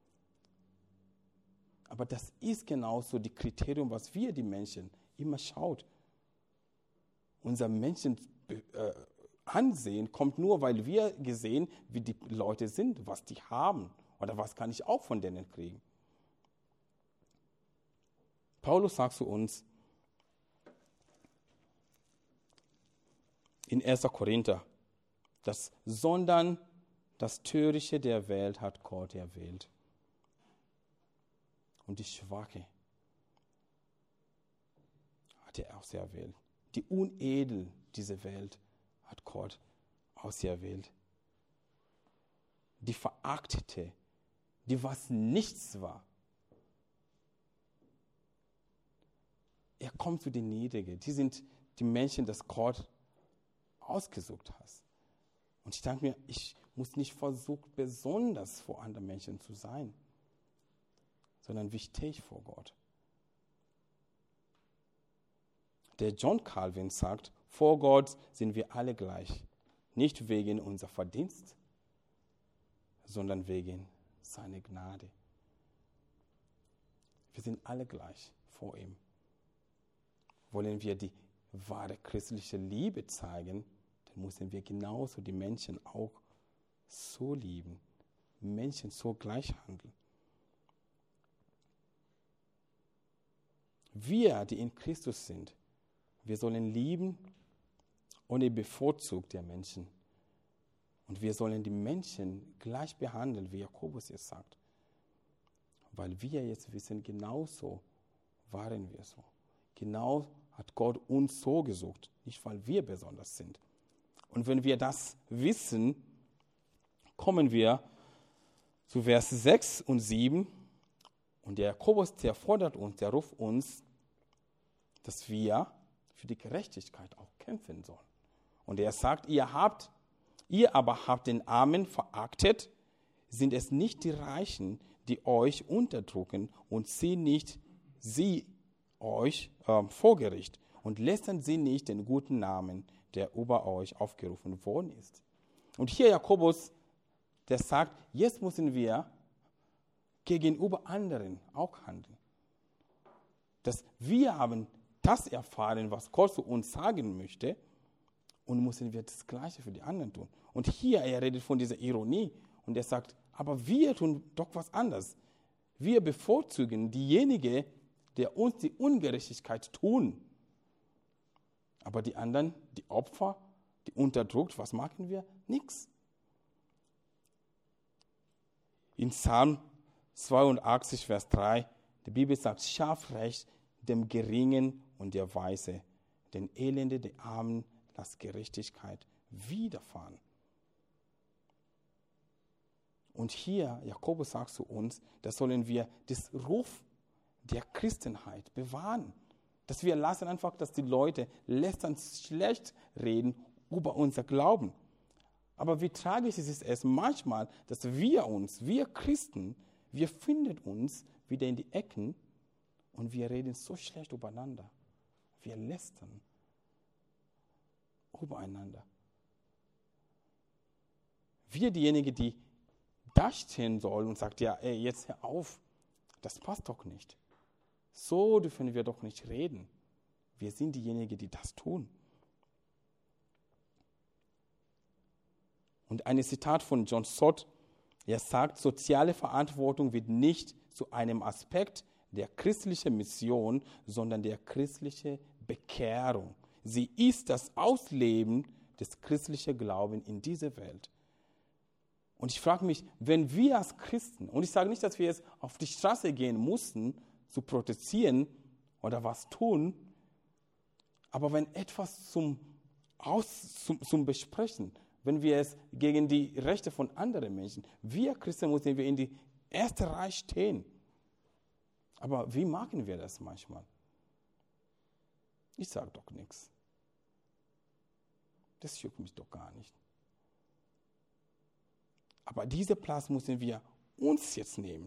Aber das ist genauso die Kriterium, was wir, die Menschen, immer schaut. Unser Menschen äh, Ansehen kommt nur, weil wir gesehen, wie die Leute sind, was die haben oder was kann ich auch von denen kriegen. Paulus sagt zu uns in erster Korinther, dass sondern das Törichte der Welt hat Gott erwählt. Und die Schwache hat er auserwählt. Die Unedel dieser Welt hat Gott auserwählt. Die Verachtete, die was nichts war. Er kommt zu den Niedrigen. Die sind die Menschen, die Gott ausgesucht hat. Und ich denke mir, ich muss nicht versuchen, besonders vor anderen Menschen zu sein, sondern wie stehe ich vor Gott? Der John Calvin sagt, vor Gott sind wir alle gleich, nicht wegen unser Verdienst, sondern wegen seiner Gnade. Wir sind alle gleich vor ihm. Wollen wir die wahre christliche Liebe zeigen, dann müssen wir genauso die Menschen auch so lieben, Menschen so gleich handeln. Wir, die in Christus sind, wir sollen lieben ohne Bevorzug der Menschen. Und wir sollen die Menschen gleich behandeln, wie Jakobus es sagt. Weil wir jetzt wissen, genauso waren wir so. Genau hat Gott uns so gesucht, nicht weil wir besonders sind. Und wenn wir das wissen, kommen wir zu Vers sechs und sieben. Und der Jakobus, der fordert uns, der ruft uns, dass wir für die Gerechtigkeit auch kämpfen sollen. Und er sagt, ihr habt, ihr aber habt den Armen verachtet, sind es nicht die Reichen, die euch unterdrücken und sie nicht, sie euch äh, vor Gericht und lästern sie nicht den guten Namen, der über euch aufgerufen worden ist. Und hier Jakobus, der sagt, jetzt müssen wir gegenüber anderen auch handeln. Dass wir haben das erfahren, was Gott zu uns sagen möchte, und müssen wir das Gleiche für die anderen tun. Und hier, er redet von dieser Ironie und er sagt, aber wir tun doch was anderes. Wir bevorzugen diejenigen, die uns die Ungerechtigkeit tun. Aber die anderen, die Opfer, die unterdrückt, was machen wir? Nichts. In Psalm zweiundachtzig, Vers drei, die Bibel sagt, schaff Recht dem Geringen und der Weise, den Elende, den Armen, lass Gerechtigkeit widerfahren. Und hier, Jakobus sagt zu uns, da sollen wir das Ruf der Christenheit bewahren. Dass wir lassen einfach, dass die Leute lästern, schlecht reden über unser Glauben. Aber wie tragisch ist es manchmal, dass wir uns, wir Christen, wir finden uns wieder in die Ecken und wir reden so schlecht übereinander. Wir lästern übereinander. Wir diejenigen, die da stehen sollen und sagt, ja, ey, jetzt hör auf, das passt doch nicht. So dürfen wir doch nicht reden. Wir sind diejenigen, die das tun. Und ein Zitat von John Stott, er sagt, soziale Verantwortung wird nicht zu einem Aspekt der christlichen Mission, sondern der christlichen Bekehrung. Sie ist das Ausleben des christlichen Glaubens in dieser Welt. Und ich frage mich, wenn wir als Christen, und ich sage nicht, dass wir jetzt auf die Straße gehen mussten, zu protestieren oder was tun, aber wenn etwas zum, Aus, zum, zum Besprechen, wenn wir es gegen die Rechte von anderen Menschen, wir Christen müssen wir in die erste Reihe stehen. Aber wie machen wir das manchmal? Ich sage doch nichts. Das juckt mich doch gar nicht. Aber diesen Platz müssen wir uns jetzt nehmen.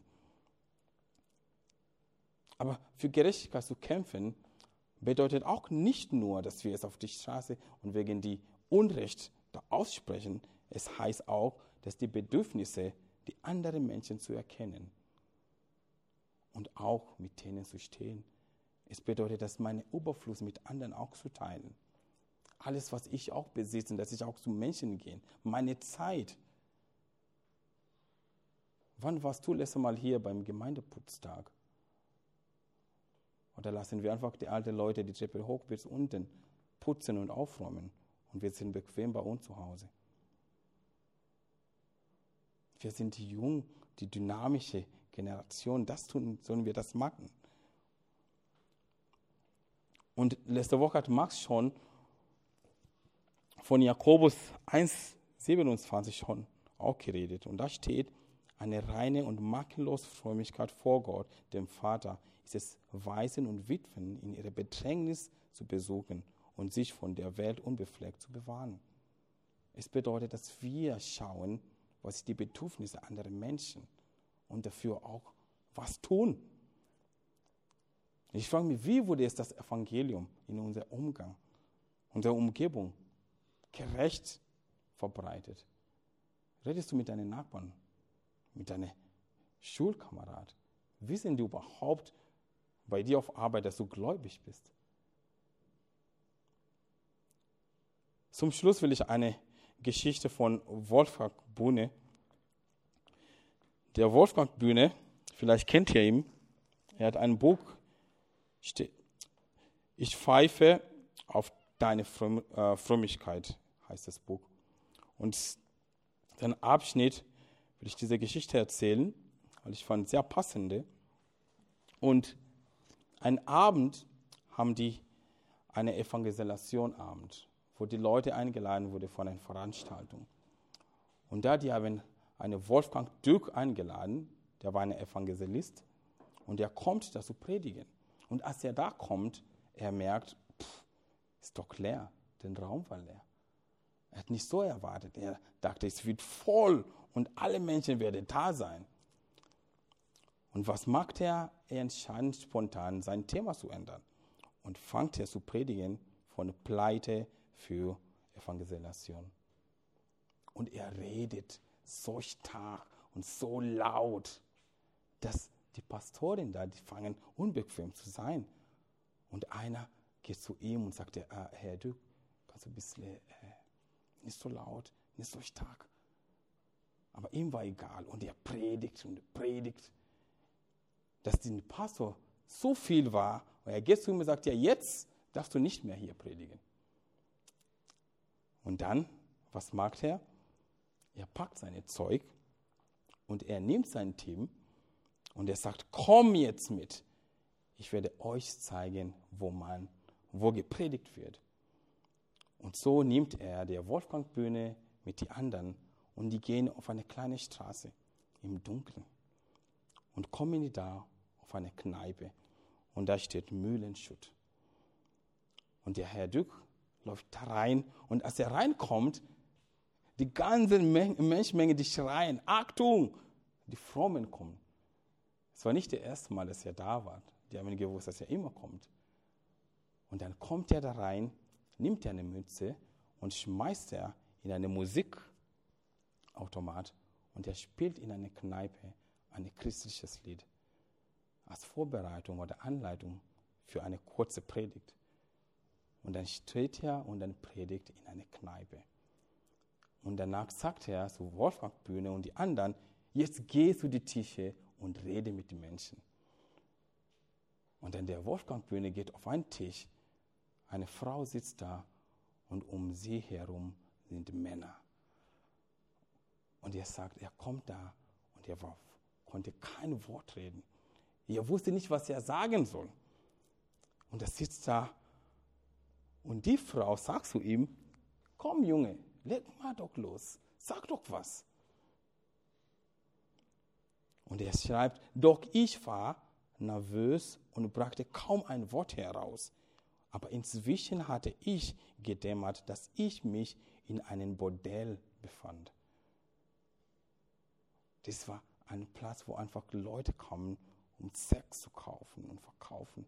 Aber für Gerechtigkeit zu kämpfen, bedeutet auch nicht nur, dass wir es auf die Straße und wegen die Unrecht da aussprechen. Es heißt auch, dass die Bedürfnisse, die anderen Menschen zu erkennen und auch mit denen zu stehen. Es bedeutet, dass meine Überfluss mit anderen auch zu teilen. Alles, was ich auch besitze, dass ich auch zu Menschen gehe. Meine Zeit. Wann warst du letztes Mal hier beim Gemeindeputztag? Oder lassen wir einfach die alten Leute die Treppe hoch bis unten putzen und aufräumen und wir sind bequem bei uns zu Hause. Wir sind die junge, die dynamische Generation, das tun, sollen wir das machen. Und letzte Woche hat Max schon von Jakobus eins siebenundzwanzig schon auch geredet. Und da steht, eine reine und makellose Frömmigkeit vor Gott, dem Vater, ist es, Waisen und Witwen in ihrer Bedrängnis zu besuchen und sich von der Welt unbefleckt zu bewahren. Es bedeutet, dass wir schauen, was sind die Bedürfnisse anderer Menschen und dafür auch was tun. Ich frage mich, wie wurde es das Evangelium in unserem Umgang, unserer Umgebung gerecht verbreitet? Redest du mit deinen Nachbarn, mit deinen Schulkameraden? Wissen die überhaupt bei dir auf Arbeit, dass du gläubig bist? Zum Schluss will ich eine Geschichte von Wolfgang Bühne. Der Wolfgang Bühne, vielleicht kennt ihr ihn, er hat ein Buch, ich pfeife auf deine Frömmigkeit, heißt das Buch. Und den Abschnitt will ich diese Geschichte erzählen, weil ich fand sehr passende. Und einen Abend haben die eine Evangelisation-Abend, wo die Leute eingeladen wurden von einer Veranstaltung. Und da die haben einen Wolfgang Dück eingeladen, der war ein Evangelist, und der kommt da zu predigen. Und als er da kommt, er merkt, pff, ist doch leer, der Raum war leer. Er hat nicht so erwartet. Er dachte, es wird voll und alle Menschen werden da sein. Und was macht er? Er entscheidet spontan, sein Thema zu ändern und fängt er zu predigen von Pleite für Evangelisation. Und er redet so stark und so laut, dass die Pastoren da, die fangen unbequem zu sein. Und einer geht zu ihm und sagt, ah, Herr Dück, kannst du ein bisschen äh, nicht so laut, nicht so stark. Aber ihm war egal und er predigt und predigt, dass dem Pastor so viel war. Und er geht zu ihm und sagt, ja, jetzt darfst du nicht mehr hier predigen. Und dann, was macht er? Er packt sein Zeug und er nimmt sein Team und er sagt, komm jetzt mit. Ich werde euch zeigen, wo man, wo gepredigt wird. Und so nimmt er der Wolfgang-Bühne mit den anderen und die gehen auf eine kleine Straße im Dunkeln und kommen da auf eine Kneipe und da steht Mühlenschutt. Und der Herr Dück läuft da rein und als er reinkommt, die ganze Menschenmenge, die schreien, Achtung, die Frommen kommen. Es war nicht das erste Mal, dass er da war. Die haben gewusst, dass er immer kommt. Und dann kommt er da rein, nimmt er eine Mütze und schmeißt er in einen Musikautomat und er spielt in einer Kneipe ein christliches Lied als Vorbereitung oder Anleitung für eine kurze Predigt. Und dann steht er und dann predigt in einer Kneipe. Und danach sagt er zu Wolfgang Bühne und die anderen, jetzt geh zu die Tische und rede mit den Menschen. Und dann der Wolfgang Bühne geht auf einen Tisch, eine Frau sitzt da und um sie herum sind Männer. Und er sagt, er kommt da und er war, konnte kein Wort reden. Er wusste nicht, was er sagen soll. Und er sitzt da und die Frau sagt zu ihm, komm Junge, leg mal doch los, sag doch was. Und er schreibt, doch ich war nervös und brachte kaum ein Wort heraus. Aber inzwischen hatte ich gedämmert, dass ich mich in einem Bordell befand. Das war ein Platz, wo einfach Leute kamen, um Sex zu kaufen und verkaufen.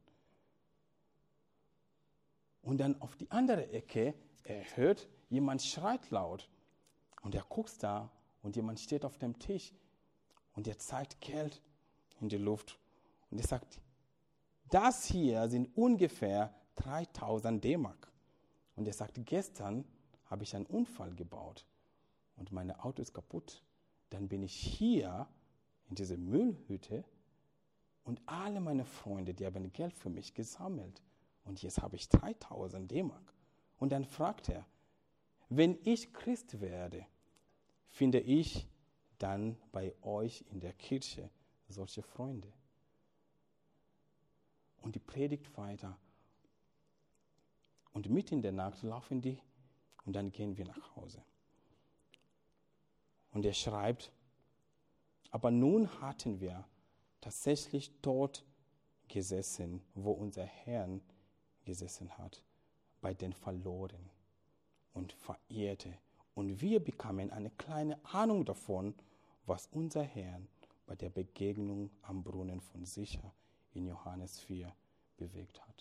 Und dann auf die andere Ecke, er hört, jemand schreit laut. Und er guckt da und jemand steht auf dem Tisch und er zeigt Geld in die Luft. Und er sagt, das hier sind ungefähr dreitausend D-Mark. Und er sagt, gestern habe ich einen Unfall gebaut und mein Auto ist kaputt. Dann bin ich hier in dieser Müllhütte und alle meine Freunde, die haben Geld für mich gesammelt. Und jetzt habe ich dreitausend D-Mark. Und dann fragt er, wenn ich Christ werde, finde ich dann bei euch in der Kirche solche Freunde? Und die predigt weiter. Und mitten in der Nacht laufen die und dann gehen wir nach Hause. Und er schreibt, aber nun hatten wir tatsächlich dort gesessen, wo unser Herr gesessen hat, bei den Verlorenen und Verehrten. Und wir bekamen eine kleine Ahnung davon, was unser Herr bei der Begegnung am Brunnen von Sicher in Johannes vier bewegt hat.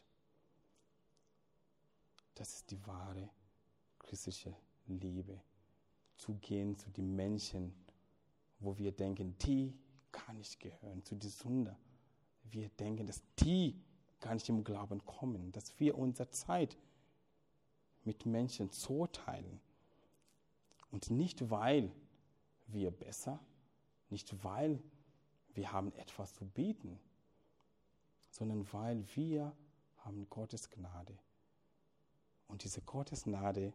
Das ist die wahre christliche Liebe. Zu gehen zu den Menschen, wo wir denken, die kann nicht gehören, zu den Sündern. Wir denken, dass die gar nicht im Glauben kommen, dass wir unsere Zeit mit Menschen zurteilen. Und nicht, weil wir besser, nicht, weil wir haben etwas zu bieten, sondern weil wir haben Gottes Gnade. Und diese Gottes Gnade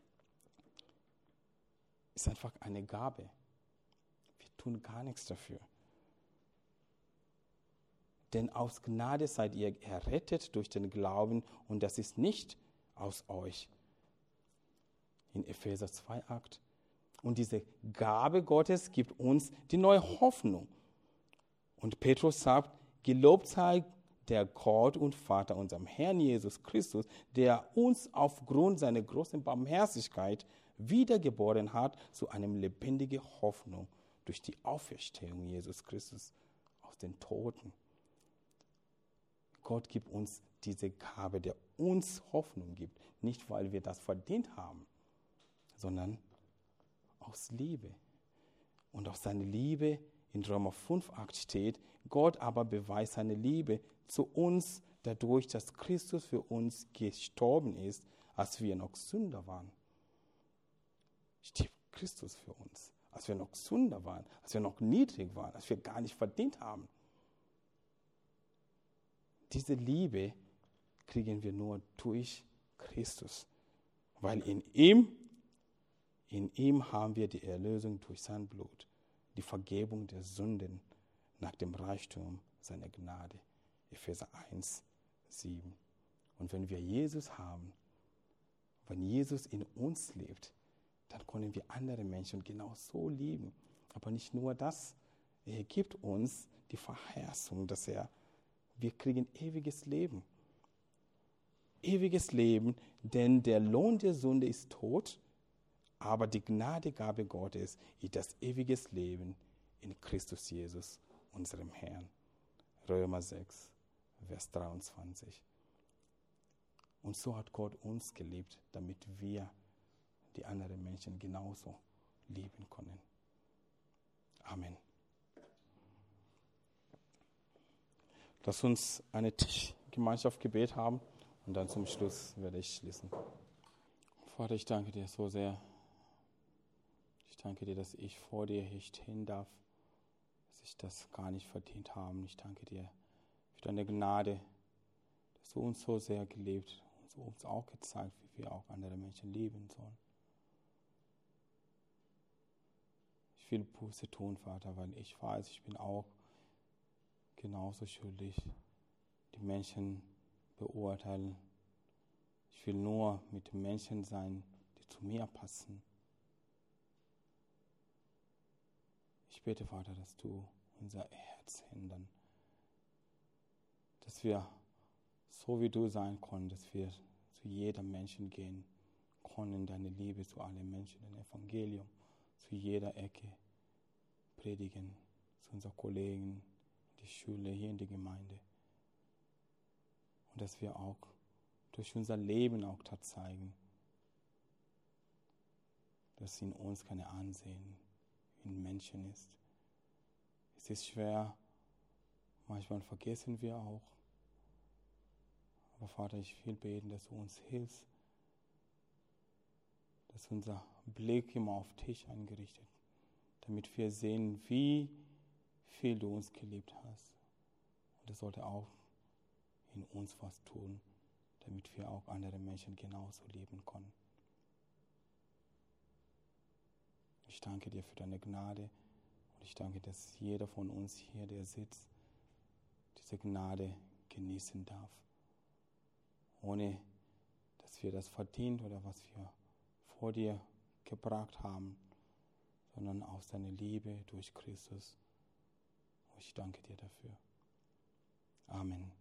ist einfach eine Gabe. Wir tun gar nichts dafür. Denn aus Gnade seid ihr errettet durch den Glauben und das ist nicht aus euch. In Epheser zwei acht. Und diese Gabe Gottes gibt uns die neue Hoffnung. Und Petrus sagt, gelobt sei der Gott und Vater unserem Herrn Jesus Christus, der uns aufgrund seiner großen Barmherzigkeit wiedergeboren hat zu einer lebendigen Hoffnung durch die Auferstehung Jesus Christus aus den Toten. Gott gibt uns diese Gabe, der uns Hoffnung gibt. Nicht, weil wir das verdient haben, sondern aus Liebe. Und aus seiner Liebe in Römer fünf acht steht, Gott aber beweist seine Liebe zu uns dadurch, dass Christus für uns gestorben ist, als wir noch Sünder waren. Stirbt Christus für uns, als wir noch Sünder waren, als wir noch niedrig waren, als wir gar nicht verdient haben. Diese Liebe kriegen wir nur durch Christus, weil in ihm In ihm haben wir die Erlösung durch sein Blut, die Vergebung der Sünden nach dem Reichtum seiner Gnade. Epheser eins, sieben. Und wenn wir Jesus haben, wenn Jesus in uns lebt, dann können wir andere Menschen genau so lieben. Aber nicht nur das, er gibt uns die Verheißung, dass er, wir kriegen ewiges Leben. Ewiges Leben, denn der Lohn der Sünde ist Tod, aber die Gnadegabe Gottes ist das ewige Leben in Christus Jesus, unserem Herrn. Römer sechs, Vers dreiundzwanzig. Und so hat Gott uns geliebt, damit wir die anderen Menschen genauso lieben können. Amen. Lass uns eine Tischgemeinschaft Gebet haben und dann zum Schluss werde ich schließen. Vater, ich danke dir so sehr. Ich danke dir, dass ich vor dir hier stehen darf, dass ich das gar nicht verdient habe. Ich danke dir für deine Gnade, dass du uns so sehr gelebt und uns auch gezeigt, wie wir auch andere Menschen lieben sollen. Ich will Buße tun, Vater, weil ich weiß, ich bin auch genauso schuldig, die Menschen beurteilen. Ich will nur mit Menschen sein, die zu mir passen. Ich bete, Vater, dass du unser Herz ändern, dass wir so wie du sein können, dass wir zu jedem Menschen gehen können, deine Liebe zu allen Menschen, dein Evangelium zu jeder Ecke predigen, zu unseren Kollegen, in die Schule, hier in die Gemeinde. Und dass wir auch durch unser Leben auch das zeigen, dass in uns keine Ansehen in Menschen ist. Es ist schwer, manchmal vergessen wir auch. Aber Vater, ich will beten, dass du uns hilfst, dass unser Blick immer auf dich eingerichtet, damit wir sehen, wie viel du uns geliebt hast. Und das sollte auch in uns was tun, damit wir auch andere Menschen genauso lieben können. Ich danke dir für deine Gnade und ich danke, dass jeder von uns hier, der sitzt, diese Gnade genießen darf, ohne dass wir das verdient oder was wir vor dir gebracht haben, sondern aus deiner Liebe durch Christus. Und ich danke dir dafür. Amen.